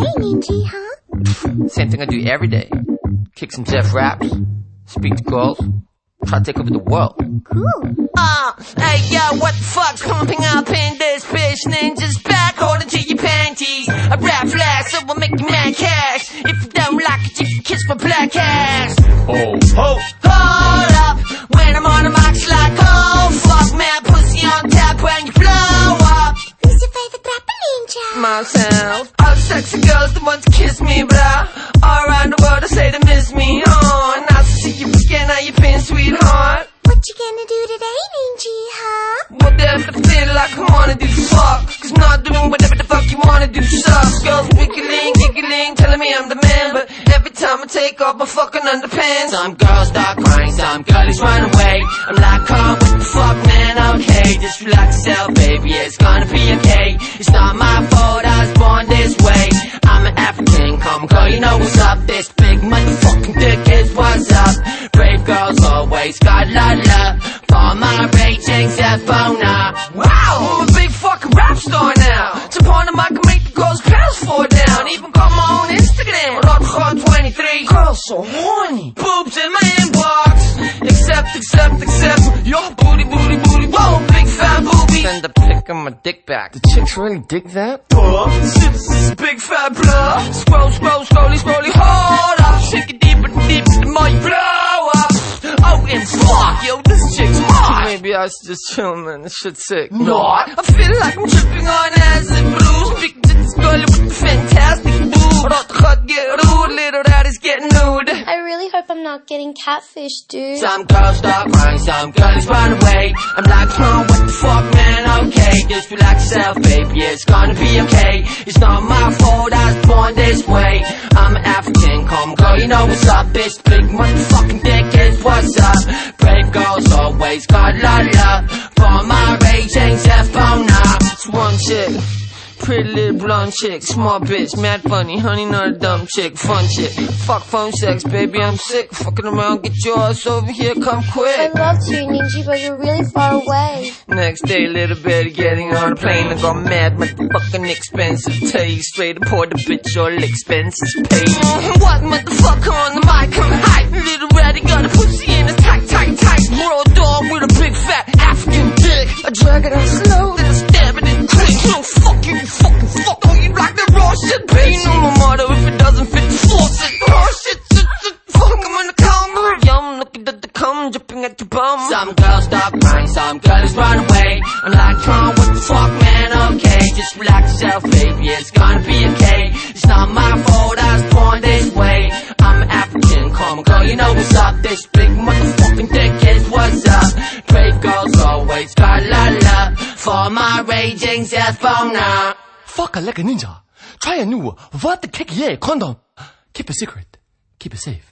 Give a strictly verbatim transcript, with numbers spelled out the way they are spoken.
today, Ninja, huh? Same thing I do every day. Kick some Jeff raps, speak to girls, try to take over the world. Cool. Uh, hey yo, what the fuck's pumping up in this bitch? Ninja's back, hold into your panties. I rap fast, so we'll make you mad cash. If you don't like it, you can kiss my black ass. Oh, Oh, hold up, when I'm on the mic, it's like, oh fuck, man, pussy on tap when you blow up. Who's your favorite rapper, Ninja? Myself, all the sexy girls, the ones that kiss me, blah. All around the world, they say they miss me, oh. Nice to see you again, how you been, sweetheart? What you gonna do today, Ninja, huh? What the F I feel like I wanna do fuck? Cause not doing whatever the fuck you wanna do sucks. Girls wiggling, giggling, telling me I'm the man. But every time I take off my fucking underpants, some girls start crying, some girlies run away. I'm like, oh, what the fuck, man, okay. Just relax yourself, baby, it's gonna be okay. It's not my fault, I was born this way. I'm an African, come girl, you know what's up. This big motherfucking dick is what's up. Brave girls always got love. For my ratings, F-Bona. Wow, I'm a big fucking rap star now. Jump on the mic and make the girls' pants fall down. Even got my own Instagram, Hot twenty-three. Girls so horny, boobs in my inbox. Accept, accept, accept. Your booty, booty, booty. Whoa, big fat booby. send a pic of my dick back. The chicks really dig that? Uh, this is big fat blood. Scroll, scroll, scrolly, scrolly. Hold up, shake it deeper, deeper. The more you blow up. Oh, and fuck, yo, this chick's hot. Maybe I should just chill, man. This shit's sick. Not. I feel like I'm tripping on acid blues. Speaking to this girl with the fantastic boob. Rot gat get rude, little daddy's getting nude. I really hope I'm not getting catfish, dude. Some girls start crying, some girls run away. I'm like, oh, what the fuck, man, okay. Just relax yourself, baby, it's gonna be okay. It's not my fault, I was born this way. I'm an African, come girl, you know what's up. This big motherfucking dick is what's up. Brave girls always got la la. For my ratings, F-Bona. It's one chick, pretty little blonde chick, small bitch, mad funny, honey, not a dumb chick, fun chick. Fuck phone sex, baby, I'm sick. Fucking around, get your ass over here, come I quick. love to, Ninja, but you're really far away. Next day, little Betty getting on a plane. I got mad, motherfucking expensive. Tell you straight, pour the bitch, all expenses paid. Mm, what motherfucker on the mic, I'm hype. Little ratty got a pussy in a tight, tight, tight. Raw dog with a big fat African dick. I drag it out slow, then I stab it in quick. No, fuck you, you fucking fuck. Oh, you like that raw shit, bitch. You know my motto, if it doesn't fit, force it. Raw shit, shit, shit. Fuck, I'm in the camera. Yum, looking at the cum, dripping at your bum. Some girls stop crying, some girls run away. I'm like, oh, what the fuck, man, okay. Just relax yourself, baby, it's gonna be okay. It's not my fault, I was born this way. I'm African, come girl, you know what's up. This big motherfucking dick is what's up. Brave girls always got la la. For my ratings, F-Bona. Fuck a like a ninja. Try a new What the kick yeah condom. Keep it secret. Keep it safe.